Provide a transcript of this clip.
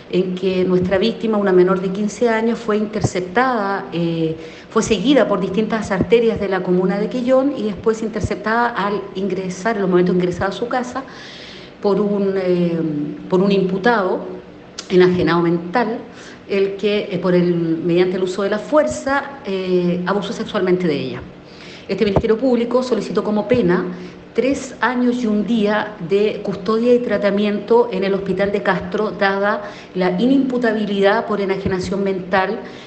en que nuestra víctima, una menor de 15 años, fue interceptada, fue seguida por distintas arterias de la comuna de Quellón y después interceptada al ingresar, en los momentos de ingresar a su casa, por un imputado enajenado mental, el que mediante el uso de la fuerza abusó sexualmente de ella. Este Ministerio Público solicitó como pena 3 años y un día de custodia y tratamiento en el Hospital de Castro, dada la inimputabilidad por enajenación mental